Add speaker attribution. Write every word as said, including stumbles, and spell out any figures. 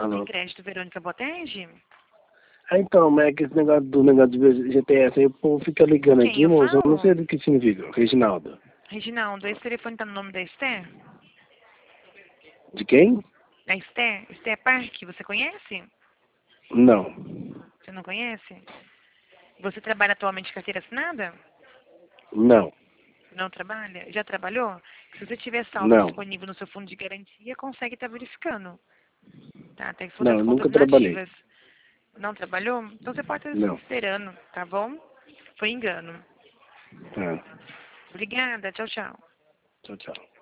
Speaker 1: Alô?
Speaker 2: Tem crédito, Verônica Boterge?
Speaker 1: Ah, então, mas é que esse negócio do negócio de G P S aí, o povo fica ligando
Speaker 2: Quem
Speaker 1: aqui,
Speaker 2: eu
Speaker 1: moço, eu não
Speaker 2: falo?
Speaker 1: sei do que significa. Reginaldo.
Speaker 2: Reginaldo, esse telefone tá no nome da Esther?
Speaker 1: De quem?
Speaker 2: Da Esther? Esther Parque, você conhece?
Speaker 1: Não.
Speaker 2: Você não conhece? Você trabalha atualmente de carteira assinada?
Speaker 1: Não.
Speaker 2: Não trabalha? Já trabalhou? Se você tiver saldo
Speaker 1: Não.
Speaker 2: disponível no seu fundo de garantia, consegue estar verificando. Tá? Até que for
Speaker 1: Não,
Speaker 2: das
Speaker 1: eu
Speaker 2: contas
Speaker 1: nunca trabalhei.
Speaker 2: inativas. Não trabalhou? Então você pode estar se
Speaker 1: Não.
Speaker 2: esperando, tá bom? Foi engano.
Speaker 1: Tá.
Speaker 2: Obrigada, tchau, tchau.
Speaker 1: Tchau, tchau.